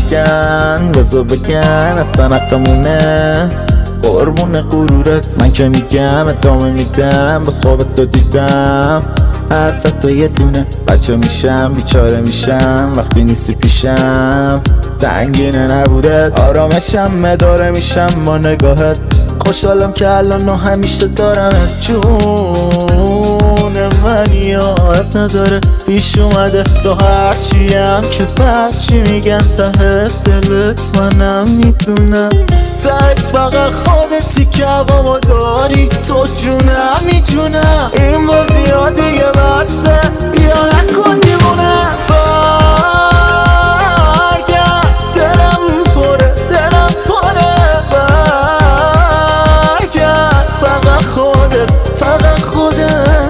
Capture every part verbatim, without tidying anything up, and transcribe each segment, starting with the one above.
میگن بزا بگن اصلا حقمونه، قربون غرورت من که میگم ادامه میدم، باز خوابت رو دیدم از تو یه دونه بچه میشم، بیچاره میشم وقتی نیستی پیشم. زنگینه نبوده آرامشم، مداره میشم با نگاهت، خوشحالم که الان و همیشه دارمت. جون من یاد نداره پیش اومده تو هرچیم که بچی میگن ته دلت، منم میدونم تهش فقط خودتی که هوامو داری تو، جونم میجونم این بازی ها دیگه بسته، یا نکن دیوونه. برگرد دلم پره دلم پره، برگرد فقط خودت فقط خودت،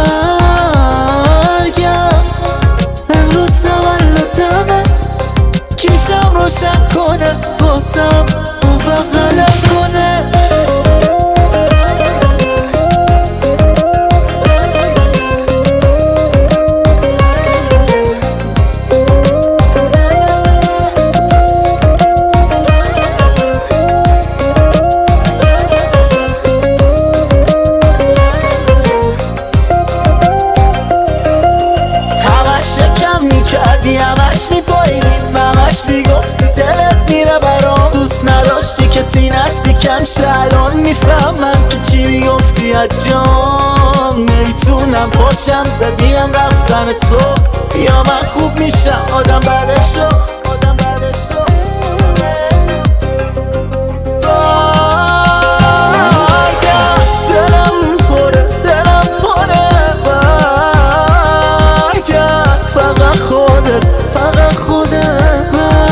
برگرد امروز تولدمه، چشم روشن کنه بازم و بغلم کنه. کردی همش میپاییدی، همش میگفتی دلت میره برام، دوست نداشتی کسی نزدیکم شه، الان میفهمم که چی میگفتی از جام. نمیتونم باشم ببینم رفتن تو، یا من خوب میشم آدم بعدش رو آدم بعدش رو. برگرد دلم پره دلم پره، برگرد فقط خودت فقط خودت،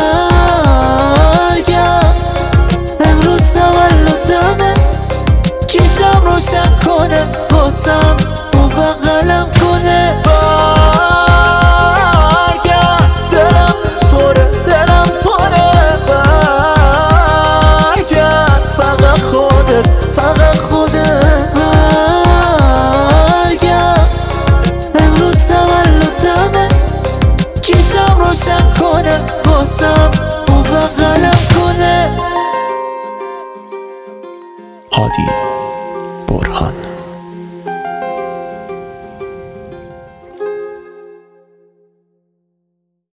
برگرد امروز تولدمه، چشم روشن کنه بازم و بغلم کنه. برگرد دلم پره دلم پره، برگرد فقط خودت فقط خودت، برگرد امروز تولدمه، چشم روشن کنه بازم و بغلم کنه. هادی